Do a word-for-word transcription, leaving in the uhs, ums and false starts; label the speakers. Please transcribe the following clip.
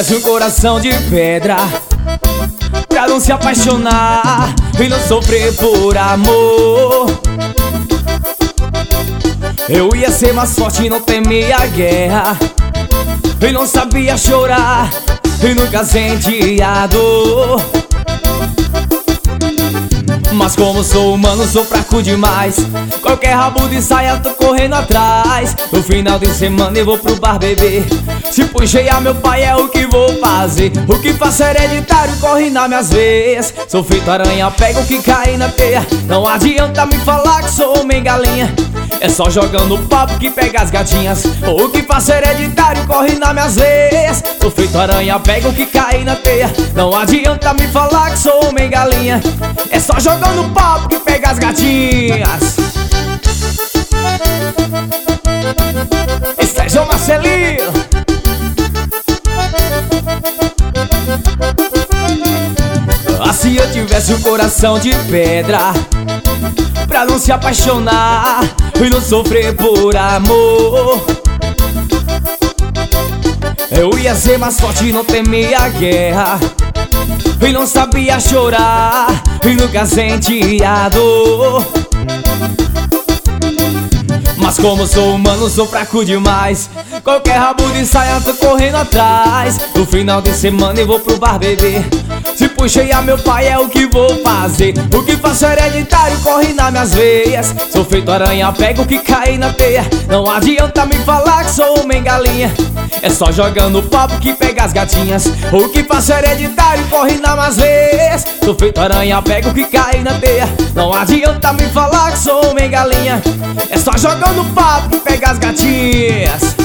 Speaker 1: tivesse um coração de pedra, pra não se apaixonar e não sofrer por amor, eu ia ser mais forte e não temia a guerra, e não sabia chorar e nunca sentia dor. Mas como sou humano, sou fraco demais. Qualquer rabo de saia tô correndo atrás. No final de semana eu vou pro bar beber. Se puxei a meu pai é o que vou fazer. O que faço é hereditário, corre nas minhas veias. Sou feito aranha, pego o que cai na teia. Não adianta me falar que sou homem galinha. É só jogando papo que pega as gatinhas. O que faço é hereditário, corre nas minhas veias. Sou feito aranha, pego o que cai na teia. Não adianta me falar que sou homem galinha. É só jogando papo que pega as gatinhas. Esse é João Marcelino. Ah, se eu tivesse um coração de pedra, pra não se apaixonar e não sofrer por amor, eu ia ser mais forte e não temia a guerra, e não sabia chorar e nunca sentia dor. Mas como sou humano, sou fraco demais. Qualquer rabo de saia tô correndo atrás. No final de semana eu vou pro bar beber. Se puxei a meu pai é o que vou fazer. O que faço é hereditário, corre nas minhas veias. Sou feito aranha, pego o que cai na teia. Não adianta me falar que sou homem galinha. É só jogando papo que pega as gatinhas. O que faço é hereditário, corre nas minhas veias. Sou feito aranha, pego o que cai na teia. Não adianta me falar que sou homem galinha. É só jogando papo que pega as gatinhas.